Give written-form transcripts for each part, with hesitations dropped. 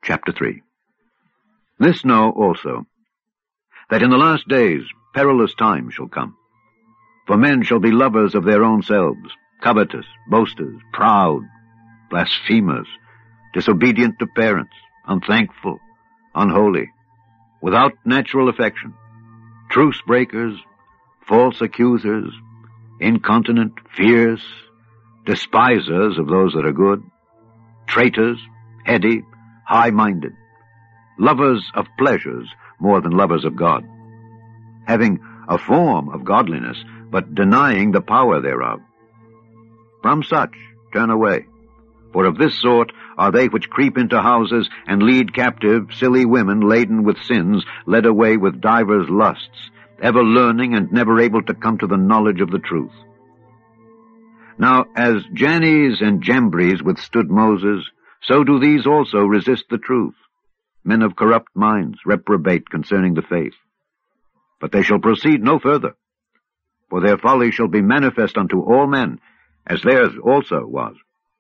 Chapter 3. This know also, that in the last days perilous times shall come. For men shall be lovers of their own selves, covetous, boasters, proud, blasphemers, disobedient to parents, unthankful, unholy, without natural affection, truce breakers, false accusers, incontinent, fierce, despisers of those that are good, traitors, heady, high-minded, lovers of pleasures more than lovers of God, having a form of godliness, but denying the power thereof. From such turn away, for of this sort are they which creep into houses and lead captive silly women laden with sins, led away with divers lusts, ever learning and never able to come to the knowledge of the truth. Now, as Jannes and Jambres withstood Moses, so do these also resist the truth, men of corrupt minds, reprobate concerning the faith. But they shall proceed no further, for their folly shall be manifest unto all men, as theirs also was.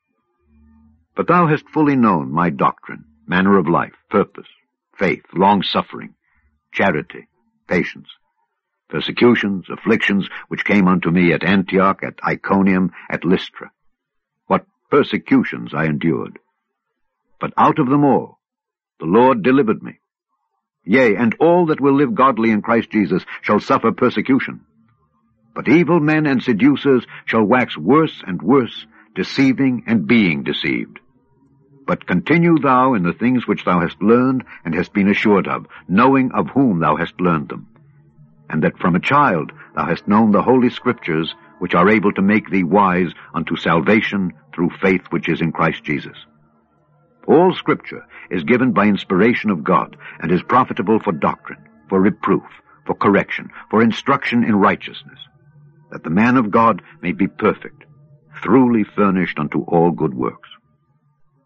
But thou hast fully known my doctrine, manner of life, purpose, faith, long-suffering, charity, patience, persecutions, afflictions, which came unto me at Antioch, at Iconium, at Lystra. What persecutions I endured! But out of them all the Lord delivered me. Yea, and all that will live godly in Christ Jesus shall suffer persecution. But evil men and seducers shall wax worse and worse, deceiving and being deceived. But continue thou in the things which thou hast learned and hast been assured of, knowing of whom thou hast learned them, and that from a child thou hast known the holy Scriptures, which are able to make thee wise unto salvation through faith which is in Christ Jesus. All Scripture is given by inspiration of God, and is profitable for doctrine, for reproof, for correction, for instruction in righteousness, that the man of God may be perfect, thoroughly furnished unto all good works.